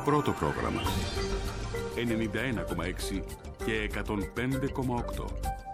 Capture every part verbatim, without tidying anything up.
Πρώτο πρόγραμμα ενενήντα ένα κόμμα έξι και εκατόν πέντε κόμμα οκτώ.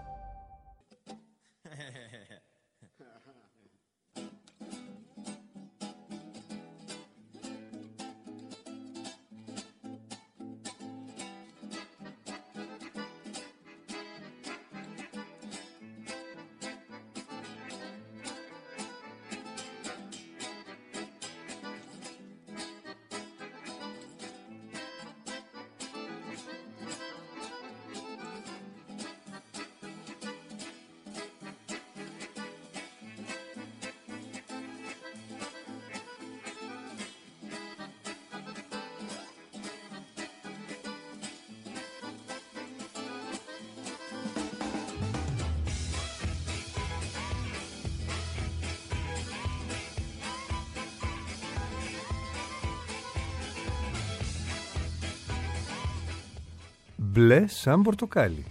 Μπλε σαν πορτοκάλι.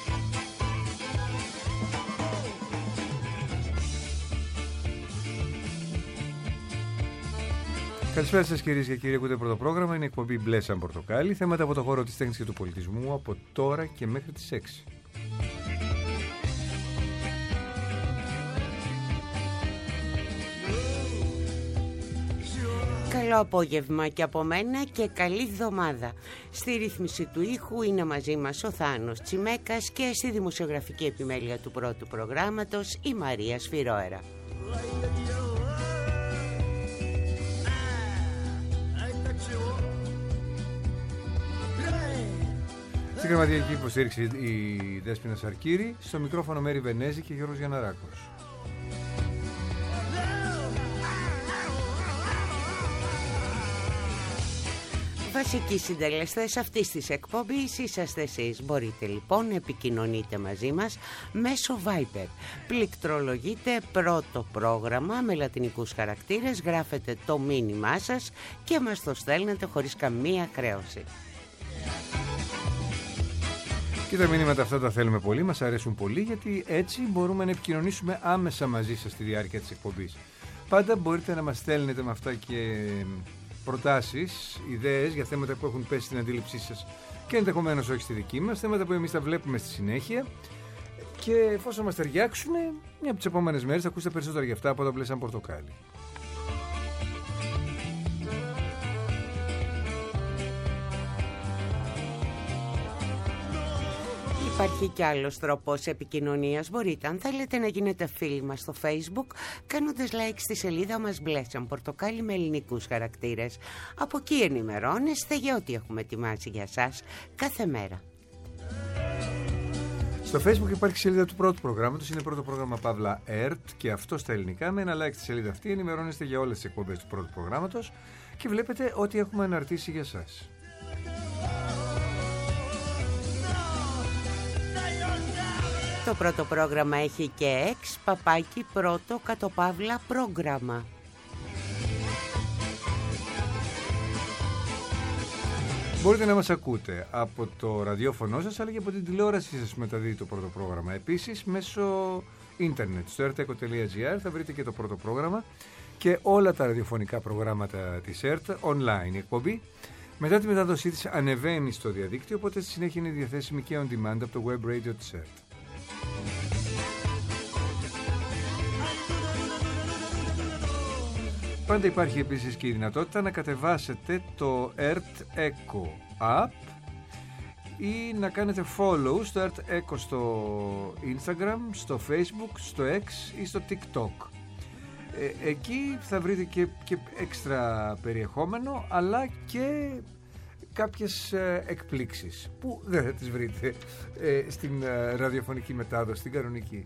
Καλησπέρα σας κυρίες και κύριοι, ακούτε πρώτο πρόγραμμα, είναι η εκπομπή Μπλε σαν πορτοκάλι, θέματα από το χώρο της τέχνης και του πολιτισμού από τώρα και μέχρι τις έξι. Καλό απόγευμα και από μένα και καλή εβδομάδα. Στη ρύθμιση του ήχου είναι μαζί μας ο Θάνος Τσιμέκας και στη δημοσιογραφική επιμέλεια του πρώτου προγράμματος η Μαρία Σφυρόερα. Στην γραμματική υποστήριξη η Δέσποινα Σαρκύρη, στο μικρόφωνο Μέρη Βενέζη και Γιώργος Γιανναράκος. Βασικοί συντελεστές αυτής της εκπομπής είσαστε εσείς. Μπορείτε λοιπόν να επικοινωνείτε μαζί μας μέσω Viber. Πληκτρολογείτε πρώτο πρόγραμμα με λατινικούς χαρακτήρες, γράφετε το μήνυμά σας και μας το στέλνετε χωρίς καμία χρέωση. Και τα μηνύματα αυτά τα θέλουμε πολύ, μας αρέσουν πολύ, γιατί έτσι μπορούμε να επικοινωνήσουμε άμεσα μαζί σας στη διάρκεια της εκπομπής. Πάντα μπορείτε να μας στέλνετε με αυτά και προτάσεις, ιδέες για θέματα που έχουν πέσει στην αντίληψή σας και ενδεχομένως όχι στη δική μας, θέματα που εμείς τα βλέπουμε στη συνέχεια και εφόσον μας ταιριάξουν, μια από τις επόμενες μέρες θα ακούσετε περισσότερα για αυτά από το Μπλε σαν πορτοκάλι. Υπάρχει κι άλλος τρόπος επικοινωνίας. Μπορείτε, αν θέλετε, να γίνετε φίλοι μας στο Facebook κάνοντας like στη σελίδα μας Μπλε σαν πορτοκάλι με ελληνικούς χαρακτήρες. Από εκεί ενημερώνεστε για ό,τι έχουμε ετοιμάσει για σας κάθε μέρα. Στο Facebook υπάρχει σελίδα του πρώτου προγράμματος, είναι πρώτο πρόγραμμα Παύλα ΕΡΤ και αυτό στα ελληνικά. Με ένα like στη σελίδα αυτή ενημερώνεστε για όλες τις εκπομπές του πρώτου προγράμματος και βλέπετε ό,τι έχουμε αναρτήσει για σας. Το πρώτο πρόγραμμα έχει και εξ παπάκι πρώτο κατοπαύλα πρόγραμμα. Μπορείτε να μας ακούτε από το ραδιόφωνο σας αλλά και από την τηλεόρασή σας μεταδίδει το πρώτο πρόγραμμα. Επίσης μέσω ίντερνετ στο ερτ εκο τελεία τζι άρ θα βρείτε και το πρώτο πρόγραμμα και όλα τα ραδιοφωνικά προγράμματα της ΕΡΤ online. Η εκπομπή μετά τη μετάδοσή της ανεβαίνει στο διαδίκτυο, οπότε στη συνέχεια είναι διαθέσιμη και on demand από το web radio της ΕΡΤ. Πάντα υπάρχει επίσης και η δυνατότητα να κατεβάσετε το ΕΡΤ Echo app ή να κάνετε follow στο ΕΡΤ Echo στο Instagram, στο Facebook, στο X ή στο TikTok. Ε, εκεί θα βρείτε και, και έξτρα περιεχόμενο αλλά και κάποιες ε, εκπλήξεις που δεν θα τις βρείτε ε, στην ε, ραδιοφωνική μετάδοση, στην κανονική.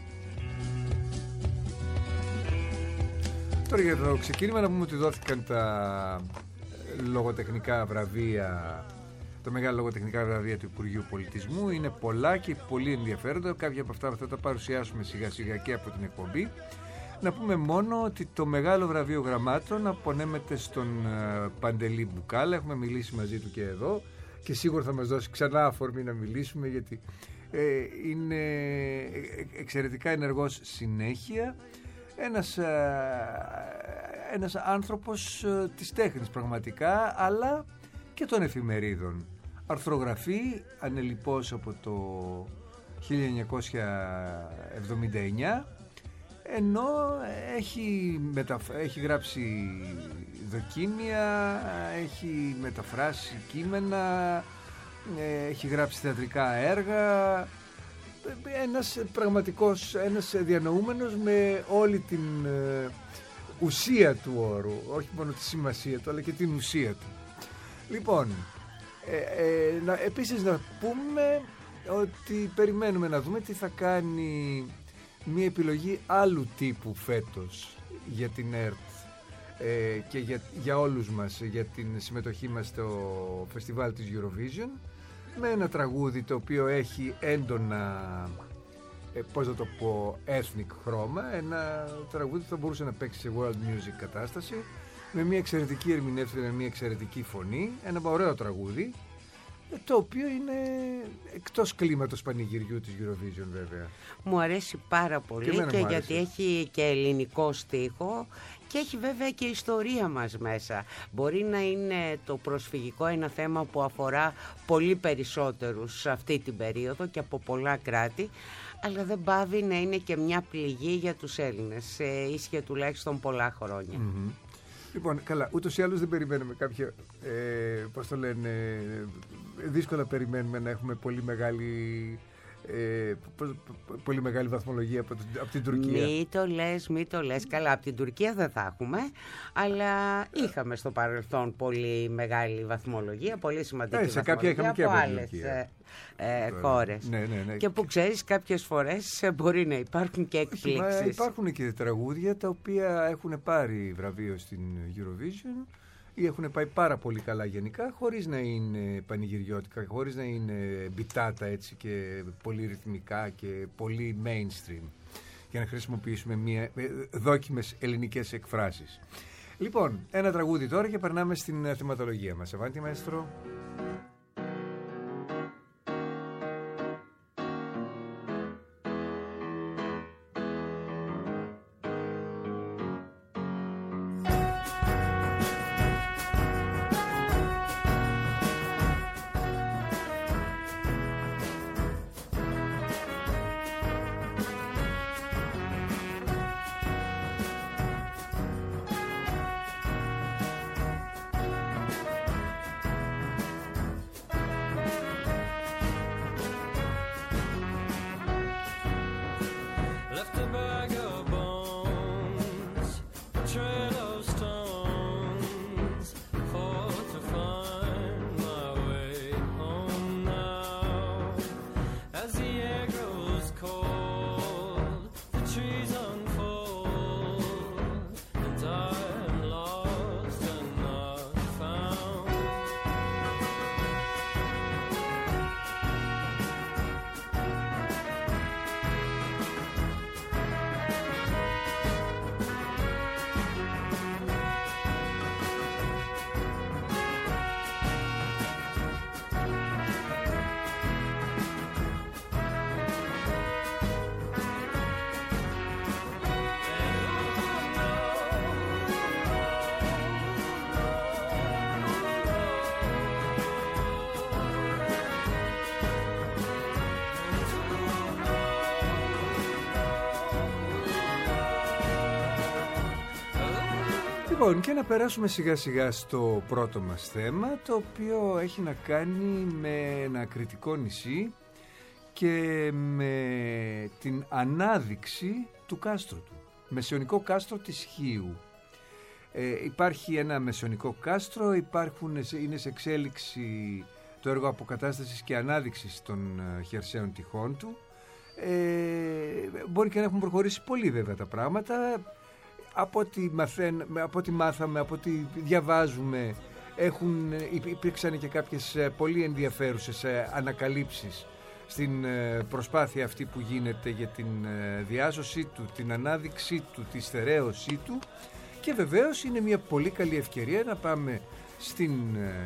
Τώρα για το ξεκίνημα να πούμε ότι δόθηκαν τα λογοτεχνικά βραβεία, τα μεγάλα λογοτεχνικά βραβεία του Υπουργείου Πολιτισμού. Είναι πολλά και πολύ ενδιαφέροντα. Κάποια από αυτά θα τα παρουσιάσουμε σιγά σιγά και από την εκπομπή. Να πούμε μόνο ότι το μεγάλο βραβείο γραμμάτων απονέμεται στον Παντελή Μπουκάλα. Έχουμε μιλήσει μαζί του και εδώ και σίγουρα θα μας δώσει ξανά αφορμή να μιλήσουμε, γιατί ε, είναι εξαιρετικά ενεργός συνέχεια. Ένας, ένας άνθρωπος της τέχνης πραγματικά, αλλά και των εφημερίδων. Αρθρογραφεί ανελιπώς από το χίλια εννιακόσια εβδομήντα εννιά, ενώ έχει, μεταφ... έχει γράψει δοκίμια, έχει μεταφράσει κείμενα, έχει γράψει θεατρικά έργα, ένας πραγματικός, ένας διανοούμενος με όλη την ε, ουσία του όρου, όχι μόνο τη σημασία του αλλά και την ουσία του. Λοιπόν, ε, ε, να, επίσης να πούμε ότι περιμένουμε να δούμε τι θα κάνει μια επιλογή άλλου τύπου φέτος για την ΕΡΤ ε, και για, για όλους μας, για την συμμετοχή μας στο φεστιβάλ της Eurovision, με ένα τραγούδι το οποίο έχει έντονα, ε, πώς να το πω, ethnic χρώμα, ένα τραγούδι που θα μπορούσε να παίξει σε world music κατάσταση, με μια εξαιρετική ερμηνεύτρια, με μια εξαιρετική φωνή, ένα ωραίο τραγούδι, το οποίο είναι εκτός κλίματος πανηγυριού της Eurovision βέβαια. Μου αρέσει πάρα πολύ και, και γιατί έχει και ελληνικό στίχο και έχει βέβαια και ιστορία μας μέσα. Μπορεί να είναι το προσφυγικό ένα θέμα που αφορά πολύ περισσότερους σε αυτή την περίοδο και από πολλά κράτη, αλλά δεν πάβει να είναι και μια πληγή για τους Έλληνες. Ε, ίσχυε τουλάχιστον πολλά χρόνια. Mm-hmm. Λοιπόν, καλά, ούτως ή άλλως δεν περιμένουμε κάποια, ε, πώς το λένε, δύσκολα περιμένουμε να έχουμε πολύ μεγάλη, ε, πολύ μεγάλη βαθμολογία από, από την Τουρκία. Μη το λες, μη το λες. Καλά, από την Τουρκία δεν θα έχουμε, αλλά είχαμε στο παρελθόν πολύ μεγάλη βαθμολογία, πολύ σημαντική ε, σε βαθμολογία κάποια από, από άλλες ε, ε, χώρες. Ναι, ναι, ναι. Και που ξέρεις, κάποιες φορές μπορεί να υπάρχουν και εκπλήξεις. Όχι, υπάρχουν και τραγούδια τα οποία έχουν πάρει βραβείο στην Eurovision ή έχουν πάει πάρα πολύ καλά γενικά, χωρίς να είναι πανηγυριώτικα, χωρίς να είναι μπιτάτα έτσι και πολύ ρυθμικά και πολύ mainstream, για να χρησιμοποιήσουμε μια, δόκιμες ελληνικές εκφράσεις. Λοιπόν, ένα τραγούδι τώρα και περνάμε στην θεματολογία μας. Αβάντι, μαέστρο. Λοιπόν, και να περάσουμε σιγά σιγά στο πρώτο μας θέμα, το οποίο έχει να κάνει με ένα κρητικό νησί και με την ανάδειξη του κάστρου του. Μεσαιωνικό κάστρο της Χίου. Ε, υπάρχει ένα μεσαιωνικό κάστρο, υπάρχουν, είναι σε εξέλιξη το έργο αποκατάστασης και ανάδειξης των χερσαίων τυχών του. Ε, μπορεί και να έχουν προχωρήσει πολύ βέβαια τα πράγματα. Από ό,τι, μαθαίν, από ό,τι μάθαμε, από ό,τι διαβάζουμε, έχουν, υπήρξαν και κάποιες πολύ ενδιαφέρουσες ανακαλύψεις στην προσπάθεια αυτή που γίνεται για την διάσωσή του, την ανάδειξή του, τη στερέωσή του, και βεβαίως είναι μια πολύ καλή ευκαιρία να πάμε στην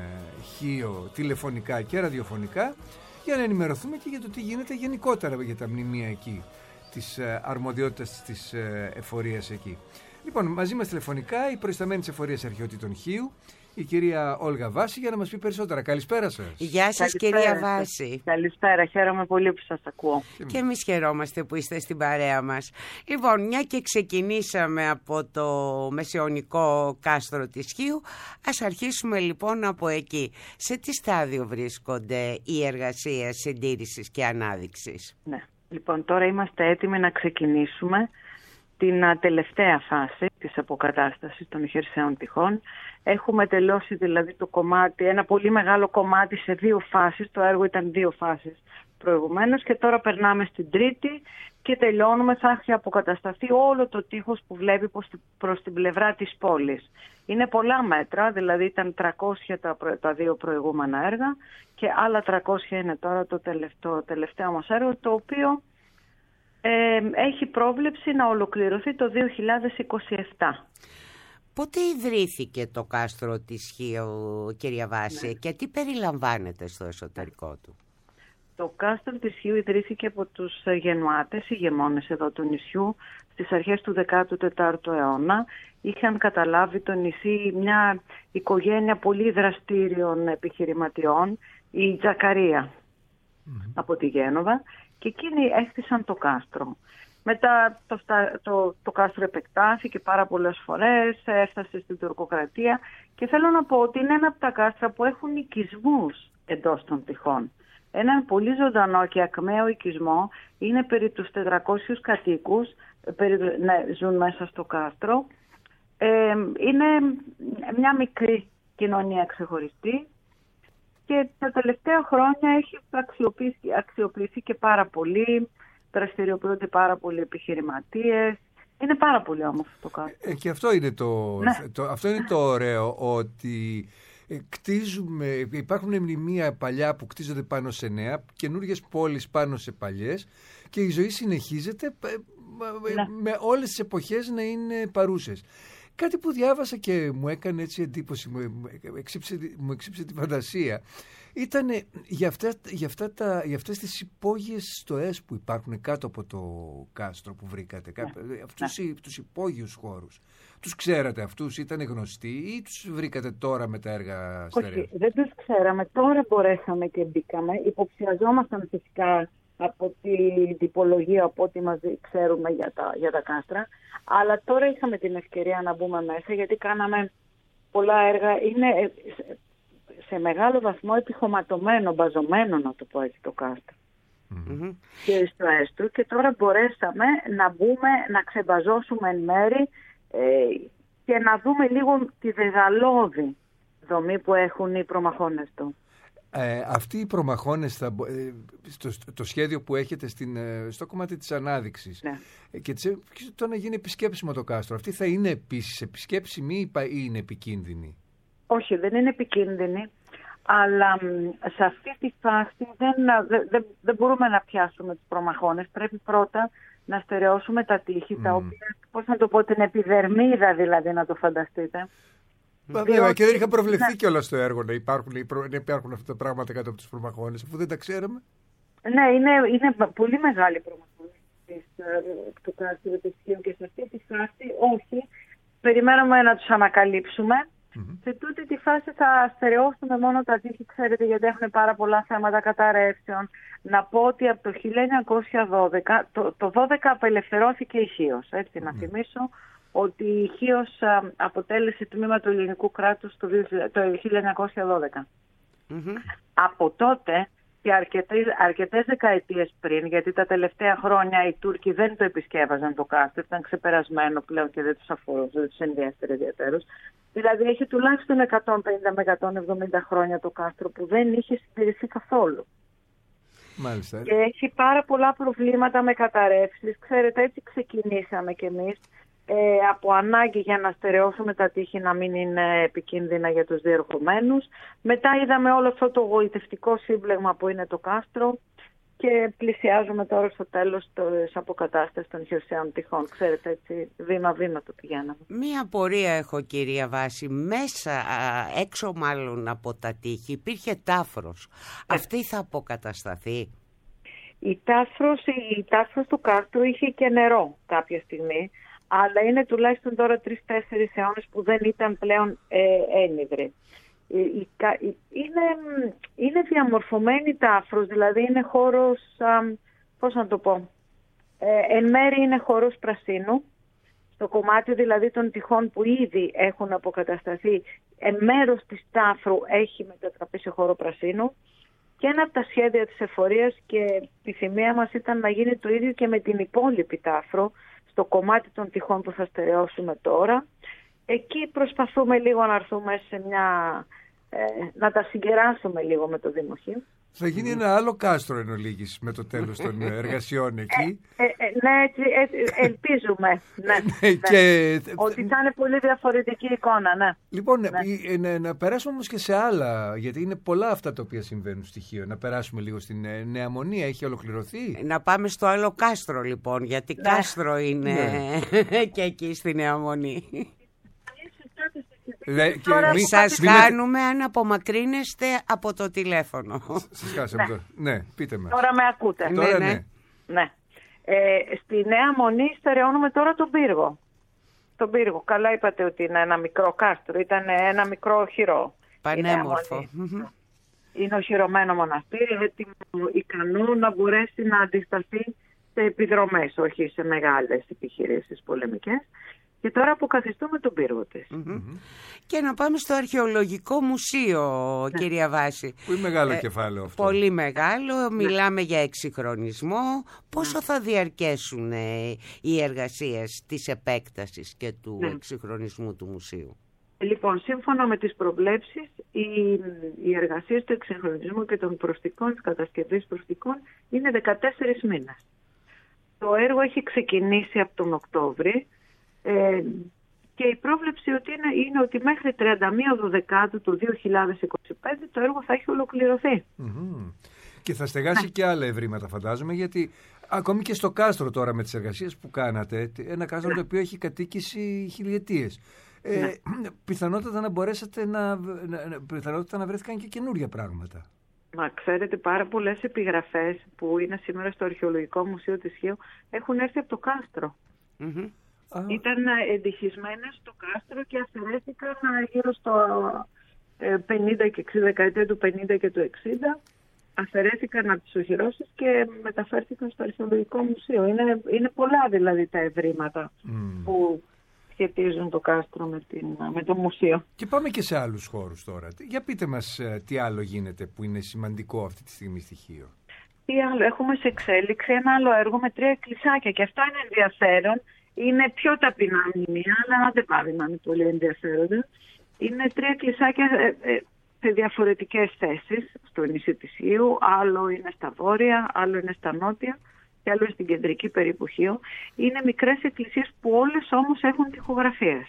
Χίο τηλεφωνικά και ραδιοφωνικά για να ενημερωθούμε και για το τι γίνεται γενικότερα για τα μνημεία εκεί, της αρμοδιότητας της εφορίας εκεί. Λοιπόν, μαζί μας τηλεφωνικά η προϊσταμένη της εφορίας αρχαιοτήτων Χίου, η κυρία Όλγα Βάση για να μας πει περισσότερα. Καλησπέρα σας. Γεια σας κυρία Βάση. Καλησπέρα, χαίρομαι πολύ που σας ακούω. Και εμείς χαιρόμαστε που είστε στην παρέα μας. Λοιπόν, μια και ξεκινήσαμε από το μεσαιωνικό κάστρο της Χίου, ας αρχίσουμε λοιπόν από εκεί. Σε τι στάδιο βρίσκονται οι εργασίες συντήρησης και ανάδειξης? Ναι. Λοιπόν, τώρα είμαστε έτοιμοι να ξεκινήσουμε την τελευταία φάση της αποκατάστασης των χερσαίων τυχών. Έχουμε τελειώσει δηλαδή το κομμάτι, ένα πολύ μεγάλο κομμάτι σε δύο φάσεις. Το έργο ήταν δύο φάσεις προηγουμένως και τώρα περνάμε στην τρίτη και τελειώνουμε. Θα έχει αποκατασταθεί όλο το τείχος που βλέπει προς την πλευρά της πόλης. Είναι πολλά μέτρα, δηλαδή ήταν τριακόσια τα, τα δύο προηγούμενα έργα και άλλα τριακόσια είναι τώρα το τελευταίο, τελευταίο μας έργο, το οποίο ε, έχει πρόβλεψη να ολοκληρωθεί το δύο χιλιάδες είκοσι επτά. Πότε ιδρύθηκε το κάστρο της Χίου, κυρία Βάση, ναι. και τι περιλαμβάνεται στο εσωτερικό του? Το κάστρο της Χίου ιδρύθηκε από τους γενουάτες, ηγεμόνες εδώ του νησιού, στις αρχές του δέκατου τέταρτου αιώνα. Είχαν καταλάβει το νησί μια οικογένεια πολύ δραστήριων επιχειρηματιών, η Τζακαρία mm-hmm. από τη Γένοβα, και εκείνοι έκτισαν το κάστρο. Μετά το, το, το κάστρο επεκτάθηκε πάρα πολλές φορές, έφτασε στην τουρκοκρατία και θέλω να πω ότι είναι ένα από τα κάστρα που έχουν οικισμούς εντός των τυχών. Έναν πολύ ζωντανό και ακμαίο οικισμό, είναι περί τους τετρακόσιους κατοίκους, περί, ναι, ζουν μέσα στο κάστρο. Ε, είναι μια μικρή κοινωνία ξεχωριστή και τα τελευταία χρόνια έχει αξιοποιήσει, αξιοποιηθεί και πάρα πολύ, δραστηριοποιούνται πάρα πολλοί επιχειρηματίες. Είναι πάρα πολύ όμορφο το κάστρο. Ε, και αυτό είναι το, ναι. το, αυτό είναι το ωραίο, ότι κτίζουμε, υπάρχουν μνημεία παλιά που κτίζονται πάνω σε νέα, καινούργιες πόλεις πάνω σε παλιές, και η ζωή συνεχίζεται ναι. με όλες τις εποχές να είναι παρούσες. Κάτι που διάβασα και μου έκανε έτσι εντύπωση, μου εξήψε, μου εξήψε τη φαντασία, ήταν για, αυτά, για, αυτά τα, για αυτές τις υπόγειες στοές που υπάρχουν κάτω από το κάστρο που βρήκατε, ναι. αυτούς, ναι. τους υπόγειους χώρους. Τους ξέρατε αυτούς, ήταν γνωστοί ή τους βρήκατε τώρα με τα έργα στερεά? Όχι, δεν τους ξέραμε. Τώρα μπορέσαμε και μπήκαμε. Υποψιαζόμασταν φυσικά από την τυπολογία, από ό,τι μας ξέρουμε για τα, για τα κάστρα. Αλλά τώρα είχαμε την ευκαιρία να μπούμε μέσα, γιατί κάναμε πολλά έργα. Είναι σε μεγάλο βαθμό επιχωματωμένο, μπαζωμένο, να το πω έτσι, το κάστρο. Mm-hmm. Και στο έστω. Και τώρα μπορέσαμε να μπούμε, να ξεμπαζώσουμε εν μέρη ε, και να δούμε λίγο τη δεγαλώδη δομή που έχουν οι προμαχώνες του. Ε, αυτοί οι προμαχώνες, θα, ε, στο, το σχέδιο που έχετε στην, στο κομμάτι της ανάδειξης, ναι. και το να γίνει επισκέψιμο το κάστρο, αυτή θα είναι επίσης επισκέψιμη ή είναι επικίνδυνη? Όχι, δεν είναι επικίνδυνη, αλλά σε αυτή τη φάση δεν, δεν, δεν μπορούμε να πιάσουμε τους προμαχώνες. Πρέπει πρώτα να στερεώσουμε τα τείχη, mm. τα οποία, πώς να το πω, την επιδερμίδα δηλαδή, να το φανταστείτε. Μα βέβαια, και δεν είχα προβλεφθεί κιόλας στο έργο να υπάρχουν, να υπάρχουν αυτά τα πράγματα κάτω από τους προμαχώνες, αφού δεν τα ξέραμε. Ναι, είναι, είναι πολύ μεγάλη προμαχώνες του κάστρου της Χίου και σε αυτή τη φάση όχι. Περιμένουμε να τους ανακαλύψουμε. Mm-hmm. Σε τούτη τη φάση θα στερεώσουμε μόνο τα τείχη, ξέρετε, γιατί έχουν πάρα πολλά θέματα καταρρεύσεων. Να πω ότι από το χίλια εννιακόσια δώδεκα, το, το δώδεκα απελευθερώθηκε η Χίος, έτσι, mm-hmm. να θυμίσω ότι η Χίος αποτέλεσε τμήμα του ελληνικού κράτους το, το χίλια εννιακόσια δώδεκα. Mm-hmm. Από τότε και αρκετές, αρκετές δεκαετίες πριν, γιατί τα τελευταία χρόνια οι Τούρκοι δεν το επισκέβαζαν το κάστρο, ήταν ξεπερασμένο πλέον και δεν τους αφορούσε, δεν τους ενδιαφέρε ιδιαίτερως. Δηλαδή έχει τουλάχιστον εκατόν πενήντα με εκατόν εβδομήντα χρόνια το κάστρο που δεν είχε συντηρηθεί καθόλου. Μάλιστα. Και έχει πάρα πολλά προβλήματα με καταρρεύσεις. Ξέρετε, έτσι ξεκινήσαμε κι εμείς. Ε, από ανάγκη για να στερεώσουμε τα τείχη να μην είναι επικίνδυνα για τους διερχομένους. Μετά είδαμε όλο αυτό το γοητευτικό σύμπλεγμα που είναι το κάστρο και πλησιάζουμε τώρα στο τέλος της αποκατάστασης των χερσαίων τυχών. Ξέρετε, έτσι βήμα-βήμα το πηγαίναμε. Μία απορία έχω, κυρία Βάση. Μέσα, έξω μάλλον από τα τείχη, υπήρχε τάφρος. Ε. Αυτή θα αποκατασταθεί? Η τάφρος, η τάφρος του κάστρου είχε και νερό κάποια στιγμή. αλλά είναι τουλάχιστον τώρα τρεις-τέσσερις αιώνες που δεν ήταν πλέον ε, ένιδροι. Είναι, είναι διαμορφωμένη τάφρος, δηλαδή είναι χώρος, α, πώς να το πω, ε, εν μέρει είναι χώρος πρασίνου, στο κομμάτι δηλαδή των τυχών που ήδη έχουν αποκατασταθεί, εν μέρος της τάφρου έχει μετατραπεί σε χώρο πρασίνου, και ένα από τα σχέδια της εφορίας και η επιθυμία μας ήταν να γίνει το ίδιο και με την υπόλοιπη τάφρο, στο κομμάτι των τυχών που θα στερεώσουμε τώρα. Εκεί προσπαθούμε λίγο να έρθουμε σε μια... Ε, να τα συγκεράσουμε λίγο με το Δημοχείο. Θα γίνει ένα άλλο κάστρο εν ολίγης με το τέλος των εργασιών εκεί. Ε, ε, ε, ναι, έτσι, έτσι, ελπίζουμε. Ναι, ναι. Και... Ότι θα είναι πολύ διαφορετική εικόνα, ναι. Λοιπόν, ναι. να, να περάσουμε όμως και σε άλλα, γιατί είναι πολλά αυτά τα οποία συμβαίνουν στοιχείο. Να περάσουμε λίγο στην Νέα Μονή, έχει ολοκληρωθεί. Να πάμε στο άλλο κάστρο λοιπόν, γιατί ναι. κάστρο είναι ναι. και εκεί στη Νέα Μονή. Λε, και Τώρα μη, σας μη, κάνουμε αν απομακρύνεστε από το τηλέφωνο. Σας χάσαμε ναι. τώρα. Ναι, πείτε μας. Τώρα με ακούτε. Τώρα ναι. ναι. ναι. Ε, στη Νέα Μονή στερεώνουμε τώρα τον πύργο. Τον πύργο. Καλά είπατε ότι είναι ένα μικρό κάστρο. Ήταν ένα μικρό οχυρό. Πανέμορφο. Είναι οχυρωμένο μοναστήρι, έτοιμο, ικανό να μπορέσει να αντισταθεί σε επιδρομές, όχι σε μεγάλες επιχειρήσεις πολεμικές. Και τώρα αποκαθιστούμε τον πύργο της. Mm-hmm. Και να πάμε στο Αρχαιολογικό Μουσείο, ναι. κυρία Βάση. Που είναι μεγάλο ε, κεφάλαιο αυτό. Πολύ μεγάλο, μιλάμε για εξυγχρονισμό. Πόσο θα διαρκέσουν ε, οι εργασίες της επέκτασης και του ναι. εξυγχρονισμού του μουσείου? Λοιπόν, σύμφωνα με τις προβλέψεις, οι, οι εργασίες του εξυγχρονισμού και των προστικών, της κατασκευής προστικών, είναι δεκατέσσερις μήνες. Το έργο έχει ξεκινήσει από τον Οκτώβρη. Ε, και η πρόβλεψη ότι είναι, είναι ότι μέχρι τριάντα μία Δεκάτου του δύο χιλιάδες είκοσι πέντε το έργο θα έχει ολοκληρωθεί. Mm-hmm. Και θα στεγάσει ναι. και άλλα ευρήματα φαντάζομαι, γιατί ακόμη και στο κάστρο τώρα με τις εργασίες που κάνατε, ένα κάστρο ναι. το οποίο έχει κατοίκηση χιλιετίες, ε, ναι. πιθανότατα να μπορέσατε να, να, πιθανότατα να βρέθηκαν και καινούρια πράγματα. Μα ξέρετε, πάρα πολλές επιγραφές που είναι σήμερα στο Αρχαιολογικό Μουσείο της Χίου έχουν έρθει από το κάστρο. Mm-hmm. Ah. Ήταν εντυχισμένες στο κάστρο και αφαιρέθηκαν γύρω στο πενήντα και εξήντα, δεκαετία του πενήντα και του εξήντα. Αφαιρέθηκαν από τις οχυρώσεις και μεταφέρθηκαν στο Αρχαιολογικό Μουσείο. Είναι, είναι πολλά δηλαδή τα ευρήματα mm. που σχετίζουν το κάστρο με, την, με το μουσείο. Και πάμε και σε άλλους χώρους τώρα. Για πείτε μας τι άλλο γίνεται που είναι σημαντικό αυτή τη στιγμή στοιχείο. Τι άλλο, έχουμε σε εξέλιξη ένα άλλο έργο με τρία εκκλησάκια και αυτό είναι ενδιαφέρον. Είναι πιο ταπεινά μνημεία, αλλά δεν πάβει να είναι πολύ ενδιαφέροντα. Είναι τρία εκκλησάκια σε διαφορετικές θέσεις στο νησί της Χίου. Άλλο είναι στα βόρεια, άλλο είναι στα νότια και άλλο στην κεντρική περίπου Χίου. Είναι μικρές εκκλησίες που όλες όμως έχουν τοιχογραφίες.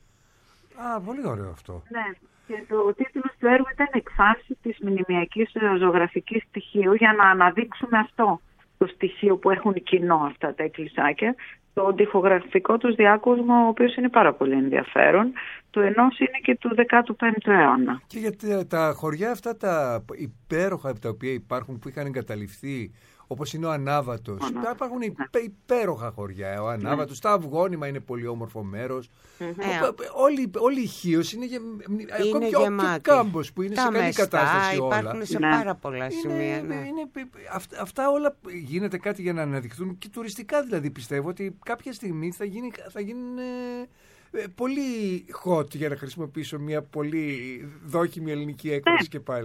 Α, πολύ ωραίο αυτό. Ναι. Και το τίτλος του έργου ήταν «Εκφάση της μνημειακής ζωγραφικής στοιχείου» για να αναδείξουμε αυτό το στοιχείο που έχουν κοινό αυτά τα εκκλησάκια. Το τοιχογραφικό τους διάκοσμο, ο οποίος είναι πάρα πολύ ενδιαφέρον, του ενός είναι και του δέκατου πέμπτου αιώνα. Και γιατί τα χωριά αυτά τα υπέροχα τα οποία υπάρχουν, που είχαν εγκαταλειφθεί, όπως είναι ο Ανάβατος, oh, υπάρχουν ναι. υπέροχα χωριά. Ο Ανάβατος, ναι. τα Αυγόνυμα είναι πολύ όμορφο μέρος. Mm-hmm. Όλη, όλη η Χίος είναι, γε... είναι ακόμη και ο Κάμπος που είναι τα σε καλή μεστά, κατάσταση όλα. Υπάρχουν σε ναι. πάρα πολλά είναι, σημεία. Ναι. Είναι, είναι, αυτά, αυτά όλα γίνεται κάτι για να αναδειχθούν και τουριστικά, δηλαδή πιστεύω ότι κάποια στιγμή θα, γίνει, θα γίνουν ε, πολύ hot, για να χρησιμοποιήσω μια πολύ δόκιμη ελληνική έκφραση και πάλι.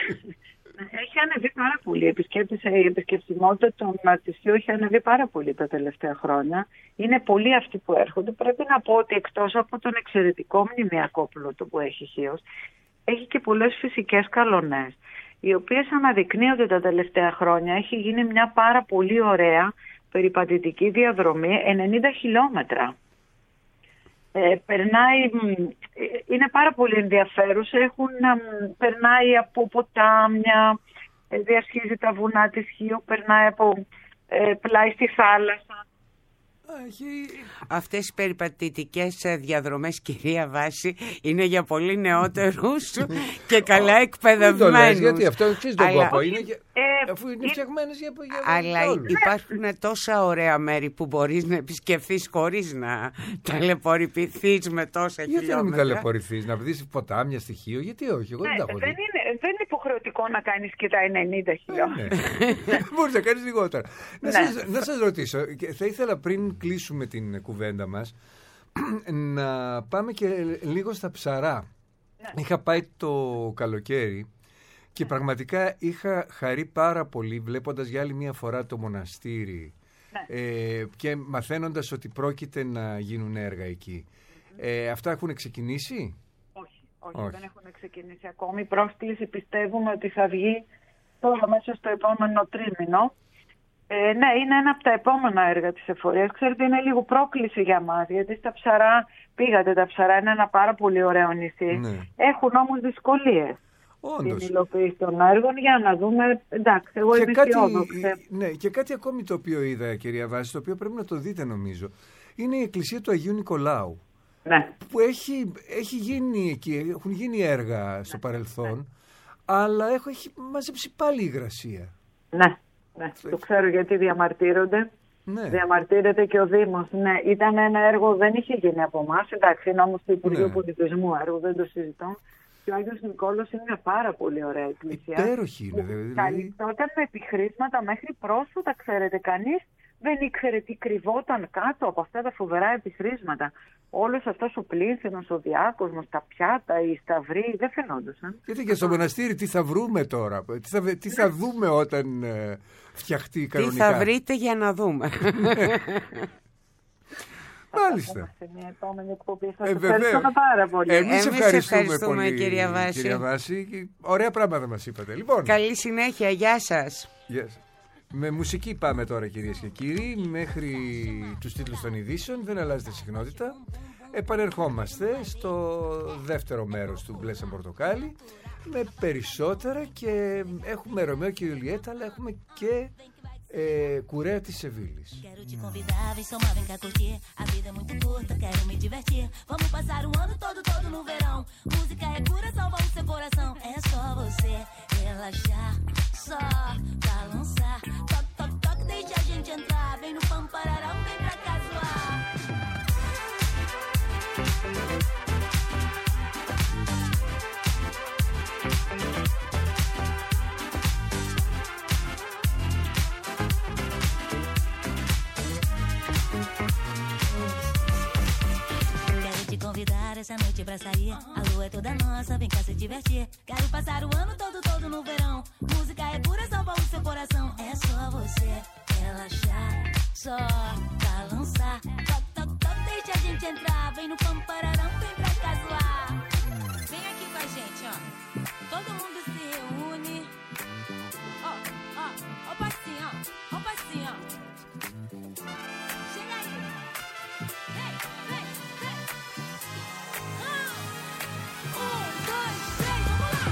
Έχει ανεβεί πάρα πολύ. Η επισκεψιμότητα των νησιών έχει ανεβεί πάρα πολύ τα τελευταία χρόνια. Είναι πολλοί αυτοί που έρχονται. Πρέπει να πω ότι εκτός από τον εξαιρετικό μνημειακό πλούτο που έχει η Χίος, έχει και πολλές φυσικές καλονές, οι οποίες αναδεικνύονται τα τελευταία χρόνια. Έχει γίνει μια πάρα πολύ ωραία περιπατητική διαδρομή, ενενήντα χιλιόμετρα. Ε, περνάει, είναι πάρα πολύ ενδιαφέρουσα, έχουν, περνάει από ποτάμια, διασχίζει τα βουνά της Χίου, περνάει από ε, πλάι στη θάλασσα. Αυτές οι περιπατητικές διαδρομές, κυρία Βάση, είναι για πολύ νεότερους και καλά εκπαιδευμένους. Γιατί αυτό εξής τον κόπο είναι. Ε, αφού είναι φτιαγμένες για, για αλλά για όλους. υπάρχουν τόσα ωραία μέρη που μπορείς να επισκεφθείς χωρίς να ταλαιπωρηθείς με τόσα γιατί χιλιόμετρα. να μην ταλαιπωρηθείς, να δεις ποτάμια, στοιχείο, γιατί όχι, εγώ Ναι, δεν τα έχω δεν, δει. είναι, δεν είναι υποχρεωτικό να κάνεις και τα ενενήντα χιλιόμετρα. Ναι. Μπορείς να κάνεις λιγότερα. Να, Ναι. σας, να σας ρωτήσω, και θα ήθελα πριν κλείσουμε την κουβέντα μας, να πάμε και λίγο στα ψαρά. Ναι. Είχα πάει το καλοκαίρι και πραγματικά είχα χαρεί πάρα πολύ βλέποντας για άλλη μια φορά το μοναστήρι, Ναι. ε, και μαθαίνοντας ότι πρόκειται να γίνουν έργα εκεί. Ε, αυτά έχουν ξεκινήσει? Όχι, όχι, Όχι. δεν έχουν ξεκινήσει ακόμη. Η πρόσκληση πιστεύουμε ότι θα βγει τώρα μέσα στο επόμενο τρίμηνο. Ε, ναι, είναι ένα από τα επόμενα έργα της εφορίας. Ξέρετε, είναι λίγο πρόκληση για μας, γιατί στα ψαρά, πήγατε τα ψαρά, είναι ένα πάρα πολύ ωραίο νησί. Ναι. Έχουν όμως δυσκολίες Όντως. στην υλοποίηση των έργων, για να δούμε, εντάξει, εγώ Και είμαι κάτι, αισιόδοξη. ναι, και κάτι ακόμη το οποίο είδα, κυρία Βάση, το οποίο πρέπει να το δείτε νομίζω, είναι η εκκλησία του Αγίου Νικολάου. Ναι. Που έχει, έχει γίνει εκεί, έχουν γίνει έργα στο παρελθόν, αλλά έχω, έχει μαζέψει πάλι υγρασία. Ναι, ναι, το ξέρω γιατί διαμαρτύρονται. Ναι. Διαμαρτύρεται και ο Δήμος. Ναι, ήταν ένα έργο, δεν είχε γίνει από εμάς. Εντάξει, είναι όμως του Υπουργείου Ναι. Πολιτισμού έργο, δεν το συζητώ. Και ο Άγιος Νικόλαος είναι μια πάρα πολύ ωραία εκκλησία. Υπέροχη είναι, δηλαδή. Καλυπτόταν με επιχρήσματα μέχρι πρόσφατα, ξέρετε, κανείς δεν ήξερε τι κρυβόταν κάτω από αυτά τα φοβερά επιχρήσματα. Όλος αυτός ο πλήθυνος, ο διάκοσμος, τα πιάτα, οι σταυροί δεν φαινόντουσαν. Γιατί και στο μοναστήρι τι θα βρούμε τώρα, τι θα, τι θα δούμε όταν ε, φτιαχτεί Τι κανονικά. θα βρείτε για να δούμε. Μάλιστα. Σε μια επόμενη εκπομπή. Σας Ε, ευχαριστώ βεβαίως. πάρα πολύ. Εμείς Εμείς ευχαριστούμε, ευχαριστούμε, πολύ, κυρία Βάση. κυρία Βάση. Και ωραία πράγματα μας είπατε. Λοιπόν, Καλή συνέχεια, γεια σας. yes. Με μουσική πάμε τώρα, κυρίες και κύριοι, μέχρι τους τίτλους των ειδήσεων. Δεν αλλάζεται συχνότητα. Επανερχόμαστε στο δεύτερο μέρος του Μπλε σαν πορτοκάλι με περισσότερα, και έχουμε Ρωμαίο και Ιουλιέτα, αλλά έχουμε και ε, Κουρέα της Σεβίλης. Quero te convidar, vem somar, vem cá curtir. A vida é muito curta, quero me divertir. Vamos passar o ano todo, todo no verão. Música é cura, salva o seu coração. É só você relaxar, só balançar. Toque, toque, toque, deixa a gente entrar. Vem no pampararão, vem pra cá zoar. Convidar essa noite pra sair. A lua é toda nossa, vem cá se divertir. Quero passar o ano todo, todo no verão. Música é pura, salva o seu coração. É só você relaxar, só balançar. Toc, toc, toc, deixa a gente entrar. Vem no pampararão, vem pra cá zoar. Vem aqui com a gente, ó. Todo mundo se reúne. Ó, ó, ó o passinho, ó. Ó o passinho, ó. Chega aí. Vem, vem, vem. Um, dois, três, vamos lá!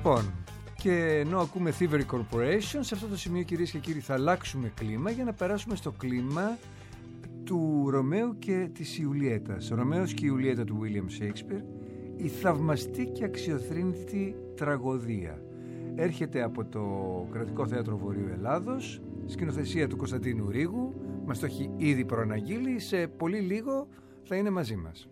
Λοιπόν, και ενώ ακούμε Thievery Corporation, σε αυτό το σημείο, κυρίες και κύριοι, θα αλλάξουμε κλίμα για να περάσουμε στο κλίμα του Ρωμαίου και της Ιουλιέτας. Ο Ρωμαίος και η Ιουλιέτα του William Shakespeare, η θαυμαστή και αξιοθρήνητη τραγωδία. Έρχεται από το Κρατικό Θέατρο Βορείου Ελλάδος, σκηνοθεσία του Κωνσταντίνου Ρήγου, μας το έχει ήδη προαναγγείλει, σε πολύ λίγο θα είναι μαζί μας.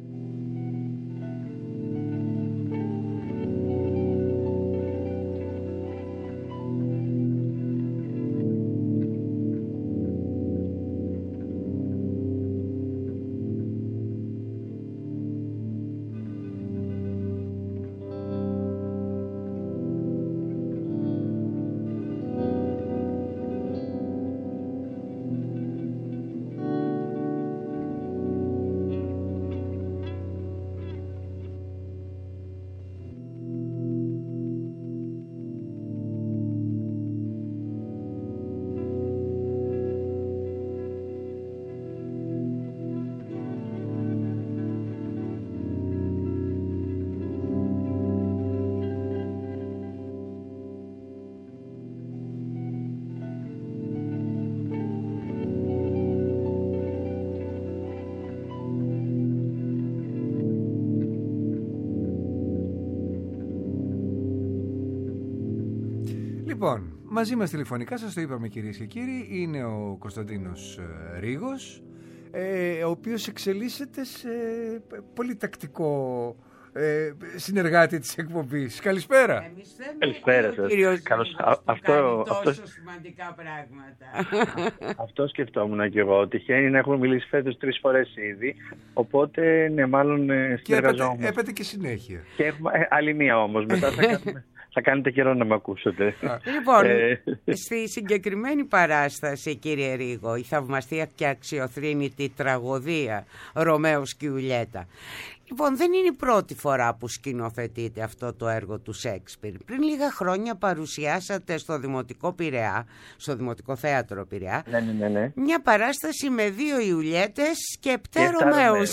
Λοιπόν, μαζί μας τηλεφωνικά, σας το είπαμε κυρίες και κύριοι, είναι ο Κωνσταντίνος Ρήγος, ε, ο οποίος εξελίσσεται σε πολύ τακτικό ε, συνεργάτη της εκπομπής. Καλησπέρα. Καλησπέρα σας. Καλώς, αυτό, αυτό, τόσο σημαντικά πράγματα. Αυτό σκεφτόμουν και εγώ. Τυχαίνει να έχουμε μιλήσει φέτος τρεις φορές ήδη. Οπότε, ναι, μάλλον συνεργαζόμαστε. Και έπεται και συνέχεια. Και έχουμε, ε, άλλη μία όμως. Μετά θα κάνουμε... Θα κάνετε καιρό να με ακούσετε. Λοιπόν, στη συγκεκριμένη παράσταση, κύριε Ρήγο, η θαυμαστή και αξιοθρήνητη τραγωδία Ρωμαίος και Ιουλιέτα. Λοιπόν, δεν είναι η πρώτη φορά που σκηνοθετείτε αυτό το έργο του Σέξπιρ. Πριν λίγα χρόνια παρουσιάσατε στο Δημοτικό Πειραιά, στο Δημοτικό Θέατρο Πειραιά, ναι, ναι, ναι, ναι. μια παράσταση με δύο Ιουλιέτες και επτά Ρωμαίους.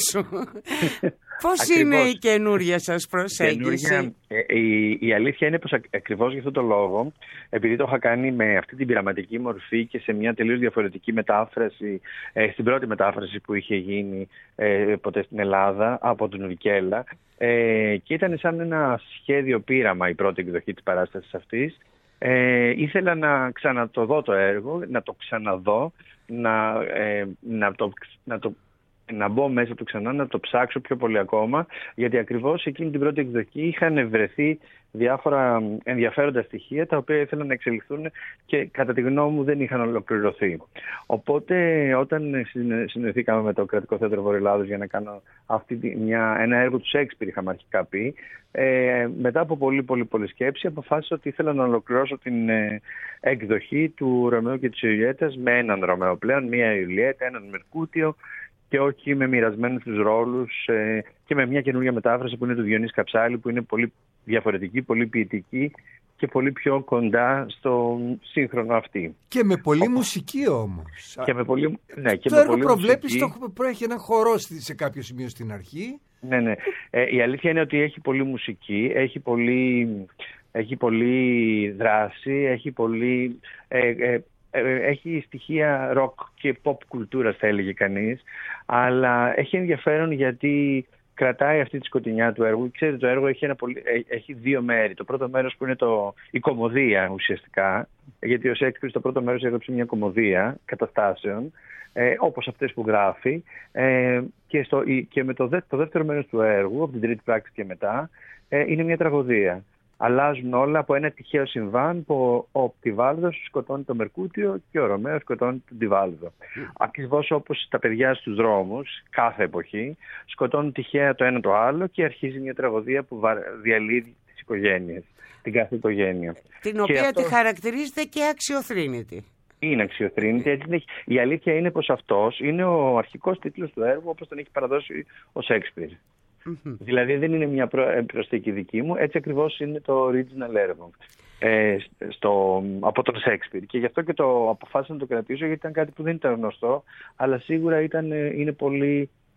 Πώς Ακριβώς. είναι η καινούργια σας προσέγγιση? Ε, η, η αλήθεια είναι πως ακριβώς για αυτόν τον λόγο, επειδή το είχα κάνει με αυτή την πειραματική μορφή και σε μια τελείως διαφορετική μετάφραση, ε, στην πρώτη μετάφραση που είχε γίνει ε, ποτέ στην Ελλάδα από τον Ουρικέλα, ε, και ήταν σαν ένα σχέδιο πείραμα η πρώτη εκδοχή της παράστασης αυτής. Ε, ήθελα να ξανατοδώ το έργο, να το ξαναδώ, να, ε, να το... Να το να μπω μέσα του ξανά, να το ψάξω πιο πολύ ακόμα, γιατί ακριβώς εκείνη την πρώτη εκδοχή είχαν βρεθεί διάφορα ενδιαφέροντα στοιχεία τα οποία ήθελαν να εξελιχθούν και κατά τη γνώμη μου δεν είχαν ολοκληρωθεί. Οπότε όταν συνοηθήκαμε με το Κρατικό Θέατρο Βορείου Ελλάδος για να κάνω αυτή μια, ένα έργο του Σέξπιρ, είχαμε αρχικά πει, ε, μετά από πολύ πολύ πολύ σκέψη αποφάσισα ότι ήθελα να ολοκληρώσω την ε, εκδοχή του Ρωμαίου και της Ιουλιέτας με έναν Ρωμαίο πλέον, μία Ιουλιέτα, έναν Μερκούτιο, και όχι με μοιρασμένους τους ρόλους, ε, και με μια καινούργια μετάφραση που είναι του Διονύση Καψάλη, που είναι πολύ διαφορετική, πολύ ποιητική και πολύ πιο κοντά στο σύγχρονο αυτή. Και με πολύ Όπως... μουσική όμως. Και με πολύ, ναι, και το με έργο πολύ προβλέπεις, το έχει ένα χορό σε κάποιο σημείο στην αρχή. Ναι, ναι. Ε, η αλήθεια είναι ότι έχει πολύ μουσική, έχει πολύ, έχει πολύ δράση, έχει πολύ... Ε, ε, έχει στοιχεία rock και pop κουλτούρας, θα έλεγε κανείς, αλλά έχει ενδιαφέρον γιατί κρατάει αυτή τη σκοτεινιά του έργου. Ξέρετε, το έργο έχει, ένα πολύ, έχει δύο μέρη. Το πρώτο μέρος που είναι το, η κωμωδία ουσιαστικά, γιατί ο Σέξπιρ στο πρώτο μέρος έγραψε μια κωμωδία καταστάσεων, ε, όπως αυτές που γράφει, ε, και, στο, και με το, δε, το δεύτερο μέρος του έργου, από την τρίτη πράξη και μετά, ε, είναι μια τραγωδία. Αλλάζουν όλα από ένα τυχαίο συμβάν που ο Πτιβάλδος σκοτώνει το Μερκούτιο και ο Ρωμαίος σκοτώνει τον Πτιβάλδο. Mm. Ακριβώς όπως τα παιδιά στους δρόμους, κάθε εποχή, σκοτώνουν τυχαία το ένα το άλλο και αρχίζει μια τραγωδία που διαλύει τις οικογένειες, την κάθε οικογένεια. Την οποία αυτό... τη χαρακτηρίζεται και αξιοθρήνητη. Είναι αξιοθρήνητη. Έτσι, η αλήθεια είναι πως αυτός είναι ο αρχικός τίτλος του έργου όπως τον έχει παραδώσει ο Σέξπιρ. Mm-hmm. Δηλαδή δεν είναι μια προσθήκη δική μου, έτσι ακριβώς είναι το original έργο ε, στο, από τον Σέξπιρ, και γι' αυτό και το αποφάσισα να το κρατήσω, γιατί ήταν κάτι που δεν ήταν γνωστό, αλλά σίγουρα ήταν, είναι πολύ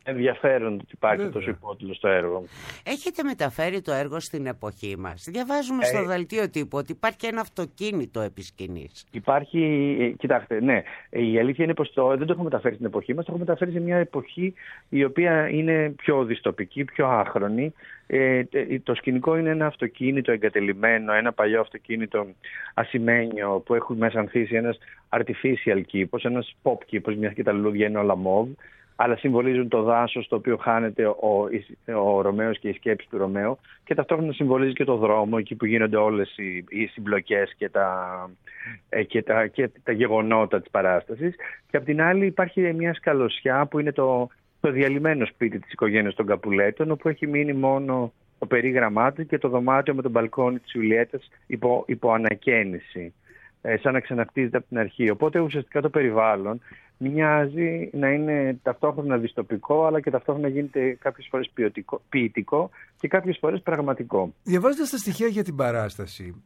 ενδιαφέρον ότι υπάρχει Βέβαια. τόσο υπότιτλο στο έργο. Έχετε μεταφέρει το έργο στην εποχή μας. Διαβάζουμε στο Ε, δελτίο τύπου ότι υπάρχει και ένα αυτοκίνητο επί σκηνής. Υπάρχει, κοιτάξτε, ναι, η αλήθεια είναι πως το, δεν το έχω μεταφέρει στην εποχή μας, το έχω μεταφέρει σε μια εποχή η οποία είναι πιο δυστοπική, πιο άχρονη. Ε, το σκηνικό είναι ένα αυτοκίνητο εγκατελειμμένο, ένα παλιό αυτοκίνητο ασημένιο που έχουν μέσα ανθίσει ένας artificial κήπος, ένας pop κήπος, μιας και τα λουλούδια είναι όλα μοβ, αλλά συμβολίζουν το δάσος στο οποίο χάνεται ο, ο Ρωμαίος και η σκέψη του Ρωμαίου, και ταυτόχρονα συμβολίζει και το δρόμο, εκεί που γίνονται όλες οι, οι συμπλοκές και τα, και, τα, και τα γεγονότα της παράστασης. Και απ' την άλλη υπάρχει μια σκαλωσιά που είναι το, το διαλυμένο σπίτι της οικογένειας των Καπουλέτων, όπου έχει μείνει μόνο το περίγραμμά του και το δωμάτιο με τον μπαλκόνι της Ιουλιέτας υπό, υπό ανακαίνιση, ε, σαν να ξανακτίζεται από την αρχή. Οπότε ουσιαστικά το περιβάλλον μοιάζει να είναι ταυτόχρονα δυστοπικό, αλλά και ταυτόχρονα γίνεται κάποιες φορές ποιοτικό, ποιητικό και κάποιες φορές πραγματικό. Διαβάζοντας τα στοιχεία για την παράσταση,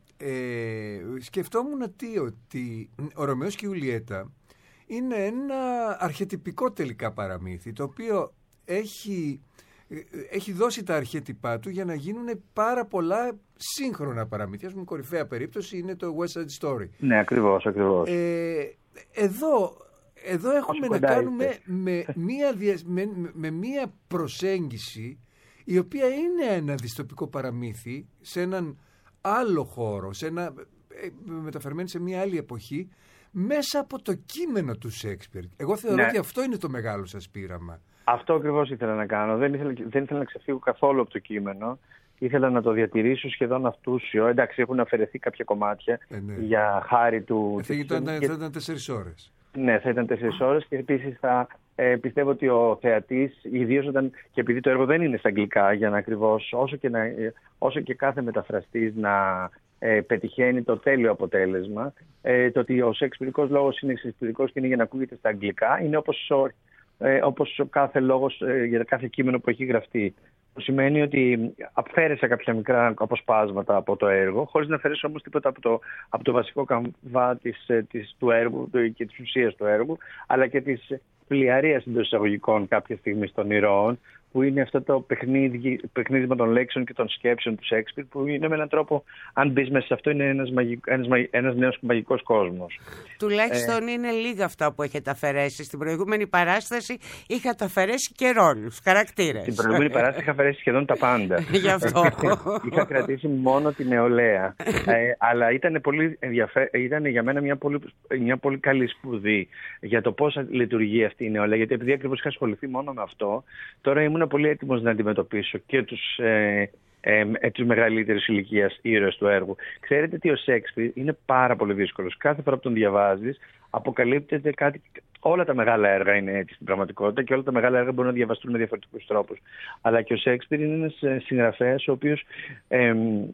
ε, σκεφτόμουν τι, ότι ο Ρωμαίος και η Ιουλιέτα είναι ένα αρχετυπικό τελικά παραμύθι, το οποίο έχει, έχει δώσει τα αρχέτυπά του για να γίνουν πάρα πολλά σύγχρονα παραμύθια. Ας πούμε, κορυφαία περίπτωση είναι το West Side Story. Ναι, ακριβώς, ακριβώς. Ε, εδώ... Εδώ έχουμε να κάνουμε με μία, με, με μία προσέγγιση η οποία είναι ένα δυστοπικό παραμύθι σε έναν άλλο χώρο, σε ένα, μεταφερμένη σε μία άλλη εποχή, μέσα από το κείμενο του Σέξπιρ. Εγώ θεωρώ ναι. ότι αυτό είναι το μεγάλο σας πείραμα. Αυτό ακριβώς ήθελα να κάνω. Δεν ήθελα, δεν ήθελα να ξεφύγω καθόλου από το κείμενο. Ήθελα να το διατηρήσω σχεδόν αυτούσιο. Εντάξει, έχουν αφαιρεθεί κάποια κομμάτια ε, ναι. για χάρη του... Ε, θα, ήταν, και... θα ήταν τέσσερις ώρες. Ναι, θα ήταν τέσσερις ώρες και επίσης θα ε, πιστεύω ότι ο θεατής, ιδίως όταν, και επειδή το έργο δεν είναι στα αγγλικά, για να ακριβώς όσο και, να, όσο και κάθε μεταφραστής να ε, πετυχαίνει το τέλειο αποτέλεσμα, ε, το ότι ο σεξπιρικός λόγος είναι σεξπιρικός και είναι για να ακούγεται στα αγγλικά, είναι όπως ο, ε, όπως ο κάθε λόγος ε, για κάθε κείμενο που έχει γραφτεί. Που σημαίνει ότι αφαίρεσα κάποια μικρά αποσπάσματα από το έργο, χωρίς να αφαιρέσω όμως τίποτα από το, από το βασικό καμβά της, της, του έργου και της ουσίας του έργου, αλλά και της πλειαρίας εντός εισαγωγικών κάποια στιγμή των ηρώων, που είναι αυτό το παιχνίδι, παιχνίδι των λέξεων και των σκέψεων του Σέξπιρ, που είναι με έναν τρόπο, αν μπεις μέσα σε αυτό, είναι ένας, μαγικ, ένας, ένας νέος μαγικός κόσμος. Τουλάχιστον ε... είναι λίγα αυτά που έχετε αφαιρέσει. Στην προηγούμενη παράσταση είχατε αφαιρέσει και ρόλους, χαρακτήρες. Στην προηγούμενη παράσταση είχα αφαιρέσει σχεδόν τα πάντα. Γι' αυτό. Είχα κρατήσει μόνο την νεολαία. ε, αλλά ήταν, πολύ ενδιαφέ... ήταν για μένα μια πολύ, μια πολύ καλή σπουδή για το πώς λειτουργεί αυτή η νεολαία. Γιατί επειδή ακριβώς είχα ασχοληθεί μόνο με αυτό, τώρα ήμουν πολύ έτοιμος να αντιμετωπίσω και τους, ε, ε, ε, τους μεγαλύτερους ηλικίας ήρωες του έργου. Ξέρετε ότι ο Σέξπιρ είναι πάρα πολύ δύσκολος. Κάθε φορά που τον διαβάζεις αποκαλύπτεται κάτι. Όλα τα μεγάλα έργα είναι έτσι στην πραγματικότητα και όλα τα μεγάλα έργα μπορούν να διαβαστούν με διαφορετικούς τρόπους. Αλλά και ο Σέξπιρ είναι ένας συγγραφέας ο οποίος ε,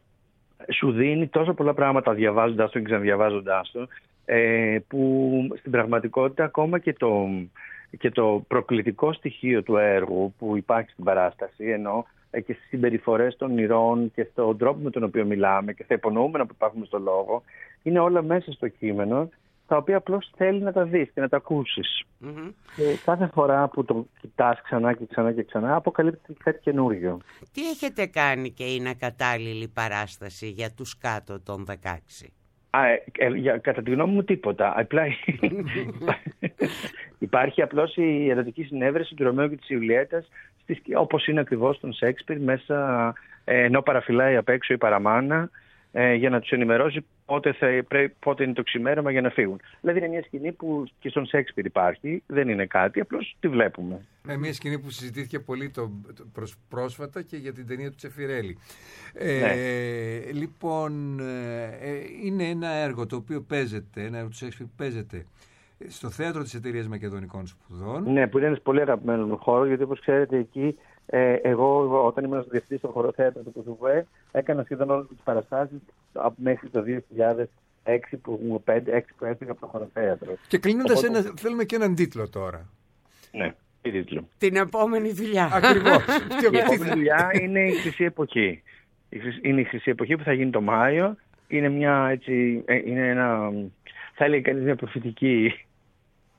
σου δίνει τόσο πολλά πράγματα διαβάζοντας τον και ξαναδιαβάζοντας τον, ε, που στην πραγματικότητα ακόμα και το... και το προκλητικό στοιχείο του έργου που υπάρχει στην παράσταση, ενώ και στις συμπεριφορές των ηρώων και στον τρόπο με τον οποίο μιλάμε και στα υπονοούμενα που υπάρχουν στο λόγο, είναι όλα μέσα στο κείμενο, τα οποία απλώς θέλει να τα δεις και να τα ακούσεις. Mm-hmm. Και κάθε φορά που το κοιτάς ξανά και ξανά και ξανά, αποκαλύπτει κάτι καινούριο. Τι έχετε κάνει και είναι κατάλληλη παράσταση για τους κάτω των δεκαέξι? Α, ε, ε, για, κατά τη γνώμη μου τίποτα. Απλά υπάρχει απλώς η ερωτική συνέβρεση του Ρωμαίου και της Ιουλιέτας, όπως είναι ακριβώς τον Σέξπιρ, μέσα ε, ενώ παραφυλάει απ' έξω η παραμάνα ε, για να τους ενημερώσει πότε, θα, πρέ, πότε είναι το ξημέρωμα για να φύγουν. Δηλαδή είναι μια σκηνή που και στον Σέξπιρ υπάρχει, δεν είναι κάτι, απλώς τη βλέπουμε. Ε, μια σκηνή που συζητήθηκε πολύ το, το προς, πρόσφατα και για την ταινία του Τσεφιρέλη. Ε, ναι. Λοιπόν, ε, είναι ένα έργο το οποίο παίζεται, ένα έργο του Σέξπιρ που παίζεται στο θέατρο της Εταιρείας Μακεδονικών Σπουδών. Ναι, που είναι ένας πολύ αγαπημένος μου χώρος, γιατί όπως ξέρετε εκεί, ε, εγώ όταν ήμουν στο διευθυντή στο χωροθέατρο του Κοσουβέ, έκανα σχεδόν όλες τις παραστάσεις μέχρι το δύο χιλιάδες έξι που, που έφυγα από το χωροθέατρο. Και κλείνοντας, Οπότε... ένα, θέλουμε και έναν τίτλο τώρα. Ναι, τι τίτλο? Την επόμενη δουλειά. Ακριβώς. Η επόμενη δουλειά είναι η Χρυσή Εποχή. Είναι η Χρυσή Εποχή που θα γίνει το Μάιο. Είναι μια έτσι, είναι ένα, θα έλεγε κανείς μια προφητική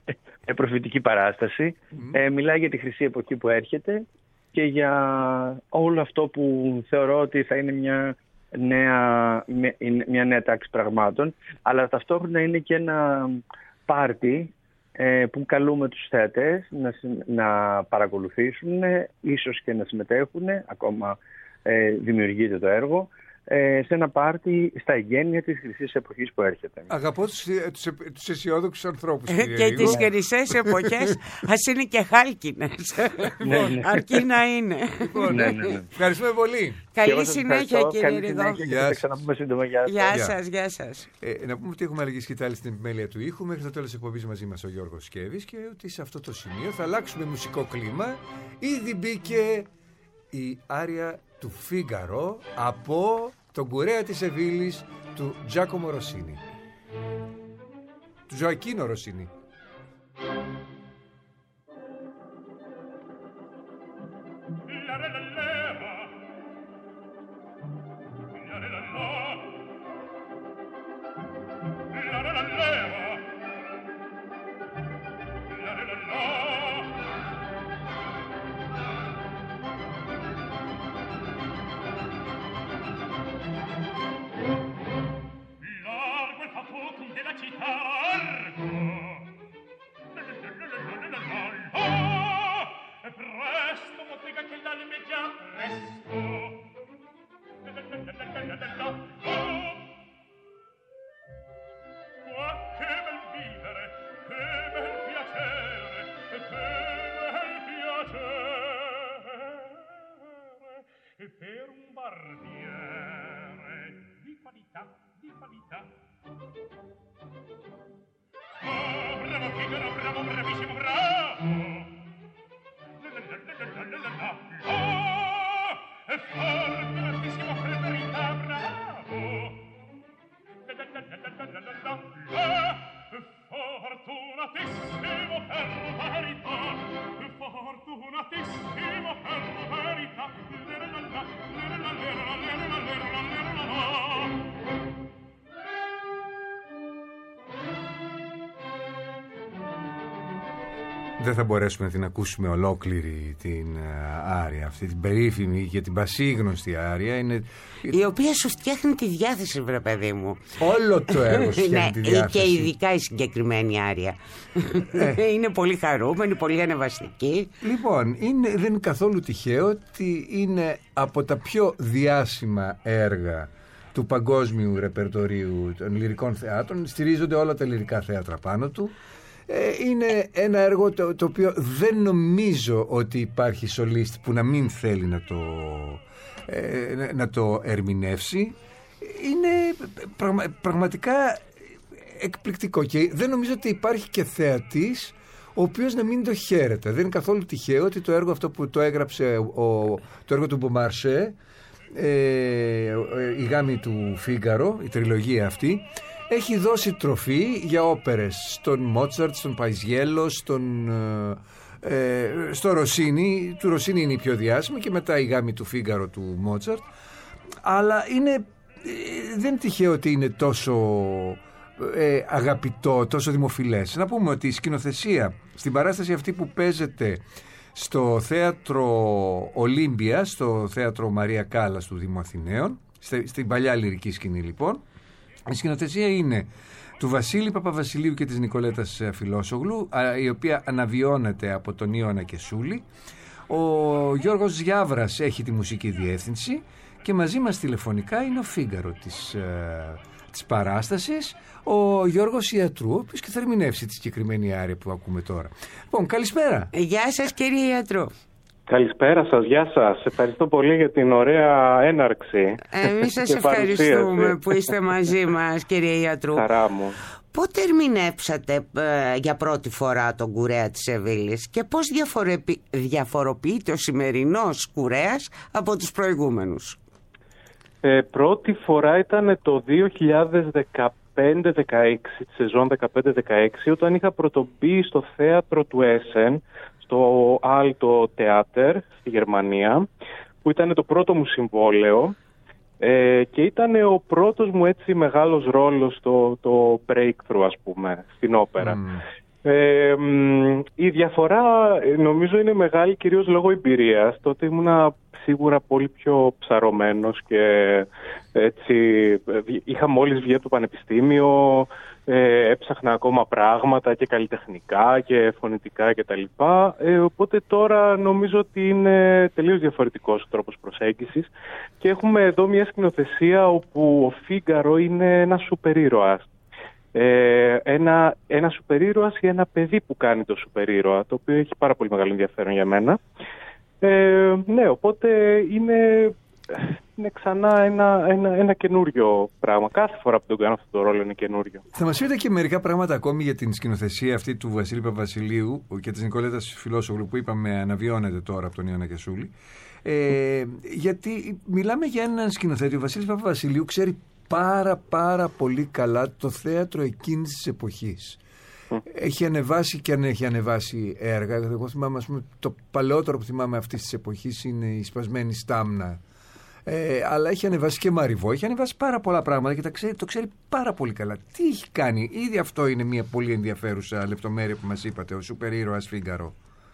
προφητική παράσταση. Mm. Ε, μιλάει για τη χρυσή εποχή που έρχεται και για όλο αυτό που θεωρώ ότι θα είναι μια νέα, μια νέα τάξη πραγμάτων, αλλά ταυτόχρονα είναι και ένα πάρτι ε, που καλούμε τους θεατές να, να παρακολουθήσουν, ίσως και να συμμετέχουν, ακόμα ε, δημιουργείται το έργο, σε ένα πάρτι στα εγγένεια της χρυσής εποχής που έρχεται. Αγαπώ τους, τους, τους αισιόδοξους ανθρώπους. Και τις χρυσές εποχές ας είναι και χάλκινες. Αρκεί να είναι. Ευχαριστούμε πολύ. Καλή συνέχεια, κύριε Ρηγό. Γεια σας. Γεια σας, γεια σας. Να πούμε ότι έχουμε αλλαγή σκητάλη στην επιμέλεια του ήχου. Μέχρι το τέλος της εκπομπής μαζί μας ο Γιώργος Σκέβης και ότι σε αυτό το σημείο θα αλλάξουμε μουσικό κλίμα. Ήδη μπήκε η άρια του Φίγκαρο από τον κουρέα της Σεβίλης του Τζάκομο Ροσίνι, του Ζωακίνο Ροσίνι. Per un barbiere di qualità, di qualità. Oh, bravo Figaro, bravo, bravissimo, bravo! La la la la la la la la. Oh, è fortissimo, per verità, bravo! La la la la la la la la. Oh, fortunatissimo, per verità! Fortunatissimo, per verità! Δεν θα μπορέσουμε να την ακούσουμε ολόκληρη την άρια αυτή, την περίφημη και την πασίγνωστη άρια. Είναι... η οποία σου φτιάχνει τη διάθεση, βρε παιδί μου. Όλο το έργο σου φτιάχνει τη διάθεση. Και ειδικά η συγκεκριμένη άρια. Ε. Είναι πολύ χαρούμενη, πολύ ανεβαστική. Λοιπόν, είναι, δεν είναι καθόλου τυχαίο ότι είναι από τα πιο διάσημα έργα του παγκόσμιου ρεπερτορίου των λυρικών θεάτρων. Στηρίζονται όλα τα λυρικά θέατρα πάνω του. Είναι ένα έργο το, το οποίο δεν νομίζω ότι υπάρχει σολίστη που να μην θέλει να το, ε, να το ερμηνεύσει. Είναι πραγμα, πραγματικά εκπληκτικό και δεν νομίζω ότι υπάρχει και θεατής ο οποίος να μην το χαίρεται. Δεν είναι καθόλου τυχαίο ότι το έργο αυτό που το έγραψε ο, το έργο του Μπομαρσέ, ε, η γάμη του Φίγκαρο, η τριλογία αυτή, έχει δώσει τροφή για όπερες στον Μότσαρτ, στον Παϊζιέλο, στον, ε, στο Ροσίνι. Του Ροσίνι είναι η πιο διάσημη και μετά η γάμη του Φίγκαρο του Μότσαρτ. Αλλά είναι, δεν είναι τυχαίο ότι είναι τόσο ε, αγαπητό, τόσο δημοφιλές. Να πούμε ότι η σκηνοθεσία στην παράσταση αυτή που παίζεται στο θέατρο Ολύμπια, στο θέατρο Μαρία Κάλλας του Δήμου Αθηναίων, στην παλιά λυρική σκηνή λοιπόν, η σκηνοθεσία είναι του Βασίλη Παπαβασιλείου και της Νικολέτας Φιλόσογλου, η οποία αναβιώνεται από τον Ιώνα Κεσούλη. Ο Γιώργος Ζιάβρας έχει τη μουσική διεύθυνση και μαζί μας τηλεφωνικά είναι ο Φίγκαρο της, ε, της παράστασης, ο Γιώργος Ιατρού, ο οποίος και θα ερμηνεύσει τη συγκεκριμένη άρια που ακούμε τώρα. Λοιπόν, καλησπέρα. Γεια σας, κύριε Ιατρού. Καλησπέρα σας, γεια σας. Ευχαριστώ πολύ για την ωραία έναρξη. Εμείς σας ευχαριστούμε που είστε μαζί μας, κύριε Ιατρού. Χαρά μου. Πότε ερμηνεύσατε ε, για πρώτη φορά τον κουρέα της Σεβίλης και πώς διαφοροποιείται ο σημερινός κουρέας από τους προηγούμενους? Ε, πρώτη φορά ήταν το δύο χιλιάδες δεκαπέντε δεκαέξι, τη σεζόν δεκαπέντε δεκαέξι, όταν είχα πρωτομπεί στο θέατρο του Έσεν, στο Alto Theater στη Γερμανία, που ήταν το πρώτο μου συμβόλαιο ε, και ήταν ο πρώτος μου έτσι μεγάλος ρόλος στο το breakthrough, ας πούμε, στην όπερα. Mm. Ε, η διαφορά νομίζω είναι μεγάλη κυρίως λόγω εμπειρίας. Τότε ήμουνα σίγουρα πολύ πιο ψαρωμένος και έτσι, είχα μόλις βγει από το πανεπιστήμιο, ε, έψαχνα ακόμα πράγματα και καλλιτεχνικά και φωνητικά κτλ. Ε, οπότε τώρα νομίζω ότι είναι τελείως διαφορετικός ο τρόπος προσέγγισης και έχουμε εδώ μια σκηνοθεσία όπου ο Φίγκαρο είναι ένας σούπερ ήρωας. Ε, ένα, ένα σούπερ ήρωας ή ένα παιδί που κάνει το σούπερ ήρωα, το οποίο έχει πάρα πολύ μεγάλο ενδιαφέρον για μένα. Ε, ναι, οπότε είναι, είναι ξανά ένα, ένα, ένα καινούριο πράγμα. Κάθε φορά που τον κάνω αυτό το ρόλο είναι καινούριο. Θα μας πείτε και μερικά πράγματα ακόμη για την σκηνοθεσία αυτή του Βασίλη Παπαβασιλείου και της Νικολέτας Φιλόσογλου που είπαμε αναβιώνεται τώρα από τον Ιωάννα Κεσούλη. Ε, γιατί μιλάμε για έναν σκηνοθέτη, ο Βασίλης Παπαβασιλείου ξέρει πάρα πάρα πολύ καλά το θέατρο εκείνης της εποχής. Mm. Έχει ανεβάσει και αν έχει ανεβάσει έργα. Εγώ θυμάμαι, ας πούμε, το παλαιότερο που θυμάμαι αυτής της εποχής είναι η Σπασμένη Στάμνα. Ε, αλλά έχει ανεβάσει και Μαριβό, έχει ανεβάσει πάρα πολλά πράγματα και τα ξέρει, το ξέρει πάρα πολύ καλά. Τι έχει κάνει, ήδη αυτό είναι μια πολύ ενδιαφέρουσα λεπτομέρεια που μας είπατε, ο σούπερ ήρωας Φίγκαρο.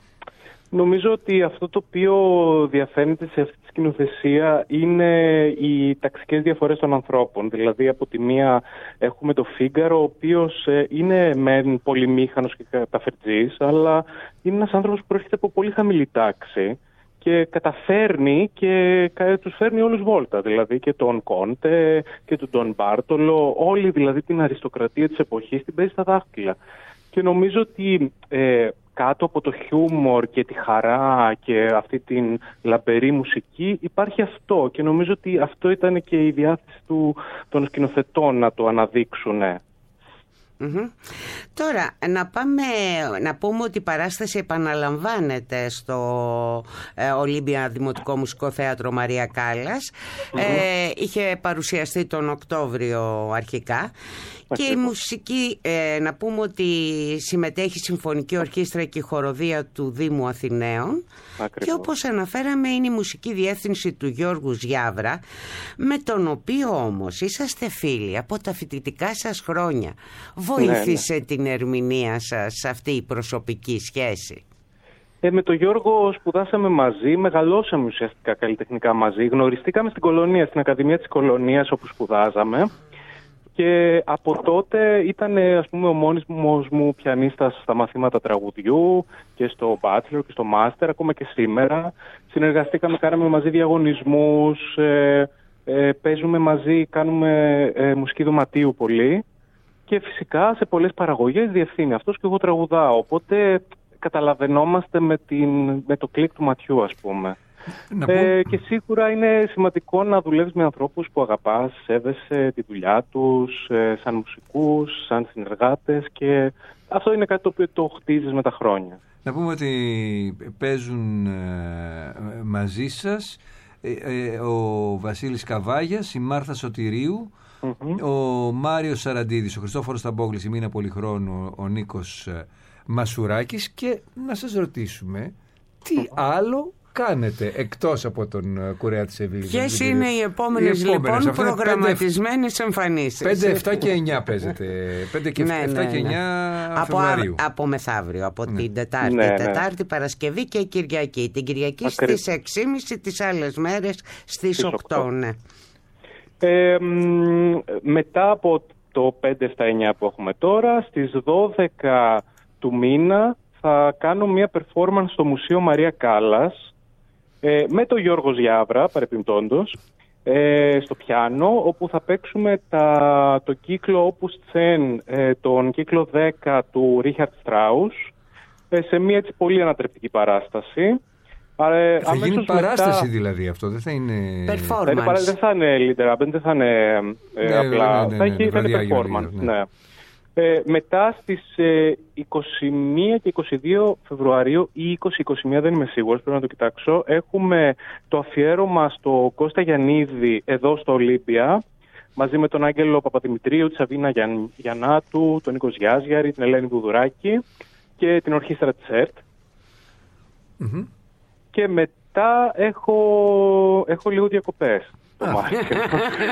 Νομίζω ότι αυτό το οποίο διαφαίνεται σε αυτή τη σκηνοθεσία είναι οι ταξικές διαφορές των ανθρώπων. Δηλαδή από τη μία έχουμε το Φίγκαρο, ο οποίος είναι μεν πολυμήχανος και καταφερτζής, αλλά είναι ένας άνθρωπος που προέρχεται από πολύ χαμηλή τάξη και καταφέρνει και τους φέρνει όλους βόλτα. Δηλαδή και τον Κόντε και τον Ντον Μπάρτολο, όλη δηλαδή την αριστοκρατία της εποχής την παίζει στα δάχτυλα. Και νομίζω ότι ε, κάτω από το χιούμορ και τη χαρά και αυτή την λαμπερή μουσική υπάρχει αυτό. Και νομίζω ότι αυτό ήταν και η διάθεση του, των σκηνοθετών να το αναδείξουν. Mm-hmm. Τώρα να πάμε να πούμε ότι η παράσταση επαναλαμβάνεται στο ε, Ολύμπια Δημοτικό Μουσικό Θέατρο Μαρία Κάλλας. Mm-hmm. ε, είχε παρουσιαστεί τον Οκτώβριο αρχικά και η μουσική, ε, να πούμε ότι συμμετέχει η Συμφωνική Ορχήστρα και η Χοροδία του Δήμου Αθηναίων. Ακριβώς. Και όπως αναφέραμε είναι η μουσική διεύθυνση του Γιώργου Ζιάβρα, με τον οποίο όμως είσαστε φίλοι από τα φοιτητικά σας χρόνια. Βοήθησε ναι, ναι. την ερμηνεία σας σε αυτή η προσωπική σχέση? Ε, με τον Γιώργο σπουδάσαμε μαζί, μεγαλώσαμε ουσιαστικά καλλιτεχνικά μαζί. Γνωριστήκαμε στην Κολονία, στην Ακαδημία της Κολονίας όπου σπουδάζαμε. Και από τότε ήταν, ας πούμε, ο μόνιμος μου πιανίστας στα μαθήματα τραγουδιού και στο Bachelor και στο Master, ακόμα και σήμερα. Συνεργαστήκαμε, κάναμε μαζί διαγωνισμούς, ε, ε, παίζουμε μαζί, κάνουμε ε, μουσική δωματίου πολύ. Και φυσικά σε πολλές παραγωγές διευθύνει αυτός και εγώ τραγουδάω. Οπότε καταλαβαίνόμαστε με, την, με το κλικ του ματιού, ας πούμε. Ε, και σίγουρα είναι σημαντικό να δουλεύεις με ανθρώπους που αγαπάς, σέβεσαι τη δουλειά τους, ε, σαν μουσικούς, σαν συνεργάτες, και αυτό είναι κάτι το οποίο το χτίζεις με τα χρόνια. Να πούμε ότι παίζουν ε, μαζί σας ε, ε, ο Βασίλης Καβάγιας, η Μάρθα Σωτηρίου, mm-hmm. ο Μάριος Σαραντίδης, ο Χριστόφορος Ταμπόγλης, η Μίνα Πολυχρόνου, ο Νίκος Μασουράκης. Και να σας ρωτήσουμε τι mm-hmm. άλλο κάνετε εκτός από τον Κουρέα της Σεβίλης? Ποιες είναι οι επόμενες, οι επόμενες λοιπόν προγραμματισμένες εμφανίσεις? πέντε, επτά και εννιά παίζετε. πέντε και επτά και εννιά Φεβρουαρίου. Από, από μεθαύριο, από ναι. την Τετάρτη. Ναι, ναι. Τετάρτη, Παρασκευή και Κυριακή. Την Κυριακή Ακριβώς. στις έξι και μισή, τις άλλες μέρες στις οκτώ. Ναι. Ε, μετά από το πέντε, επτά, εννιά που έχουμε τώρα, στις δώδεκα του μήνα θα κάνω μια performance στο Μουσείο Μαρία Κάλλας, Ε, με τον Γιώργο Ζιάβρα, παρεπιπτόντως, ε, στο πιάνο, όπου θα παίξουμε τα, το κύκλο Opus δέκα, ε, τον κύκλο δέκα του Ρίχαρτ Στράους, ε, σε μια έτσι πολύ ανατρεπτική παράσταση. Ε, θα γίνει παράσταση μετά, δηλαδή αυτό, δεν θα είναι... Performance. Δεν θα είναι leader, δεν θα είναι ε, ναι, απλά, ναι, ναι, ναι, ναι, θα, ναι, ναι, θα είναι performance, ναι. ναι. Ε, μετά στις ε, είκοσι μία και είκοσι δύο Φεβρουαρίου ή είκοσι είκοσι μία, δεν είμαι σίγουρος, πρέπει να το κοιτάξω, έχουμε το αφιέρωμα στο Κώστα Γιαννίδη εδώ στο Ολύμπια, μαζί με τον Άγγελο Παπαδημητρίου, τη Σαβίνα Γιαν, Γιαννάτου, τον Νίκο Γιάζιαρη, την Ελένη Βουδουράκη και την ορχήστρα της ΕΡΤ. Mm-hmm. Και μετά έχω, έχω λίγο διακοπές. το μάσκαρο.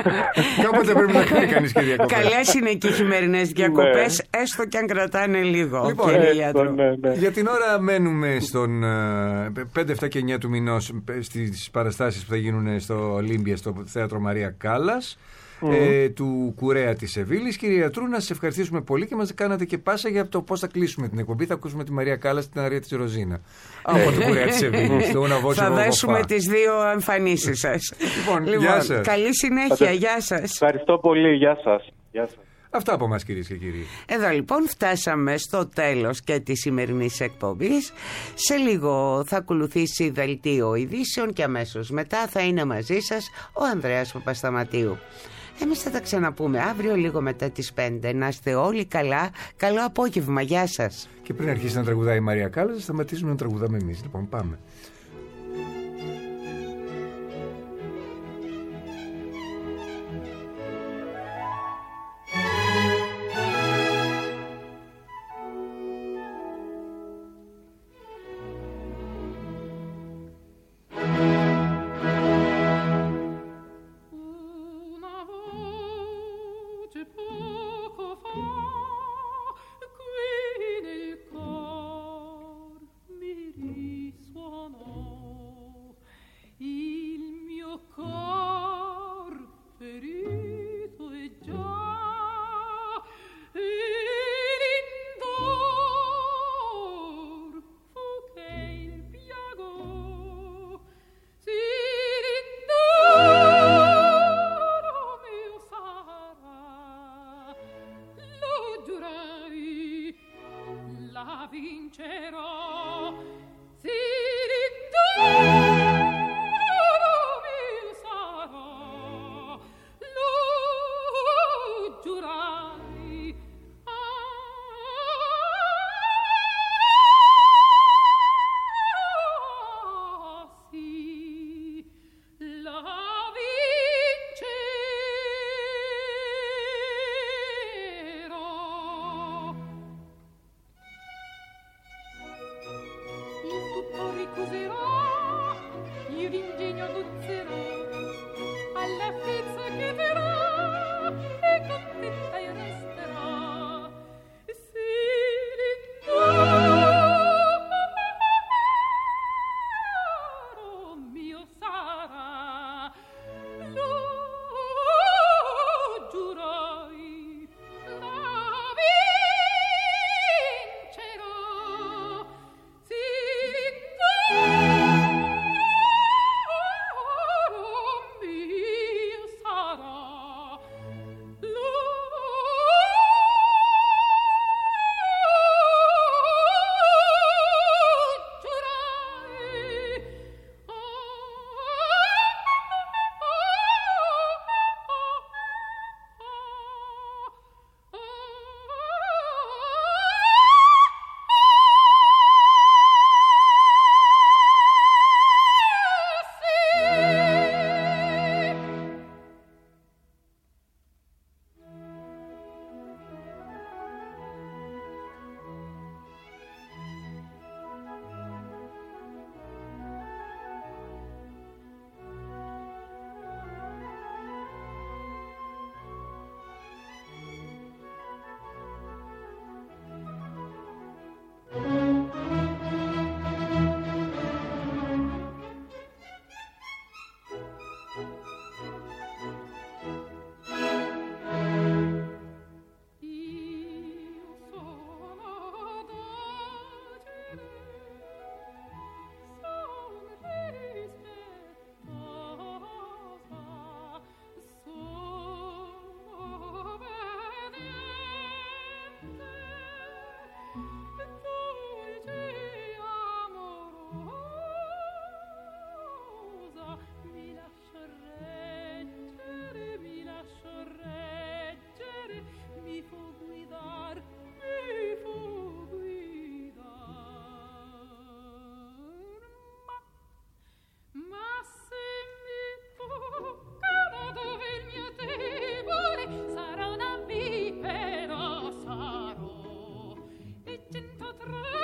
Κάποτε πρέπει να κάνει κανείς και διακοπές. Καλές είναι και οι χειμερινές διακοπές, έστω και αν κρατάνε λίγο. Λοιπόν, κύριε ε, γιατρό. ναι, ναι. Για την ώρα μένουμε στον ε, πέντε, επτά και εννιά του μηνός στις παραστάσεις που θα γίνουν στο Ολύμπια, στο Θέατρο Μαρία Κάλλας. Mm. Ε, του Κουρέα της Σεβίλης. Κύριε Γιατρού, να σας ευχαριστήσουμε πολύ και μας κάνατε και πάσα για το πώς θα κλείσουμε την εκπομπή. Θα ακούσουμε τη Μαρία Κάλλα στην αρία της Ροζίνα από το Κουρέα της Σεβίλης. Θα δέσουμε τις δύο εμφανίσεις σας. Λοιπόν, λοιπόν, γεια σας. Καλή συνέχεια, γεια σας. Ευχαριστώ πολύ, γεια σας. Γεια σας. Αυτά από μας, κυρίες και κύριοι. Εδώ λοιπόν φτάσαμε στο τέλος και της σημερινής εκπομπής. Σε λίγο θα ακολουθήσει δελτίο ειδήσεων και αμέσως μετά θα είναι μαζί σας ο Ανδρέας Παπασταματίου. Εμείς θα τα ξαναπούμε αύριο λίγο μετά τις πέντε. Να είστε όλοι καλά. Καλό απόγευμα. Γεια σας. Και πριν αρχίσει να τραγουδάει η Μαρία Κάλλα, θα σταματήσουμε να τραγουδάμε εμείς. Λοιπόν, πάμε. Sarò e cento tre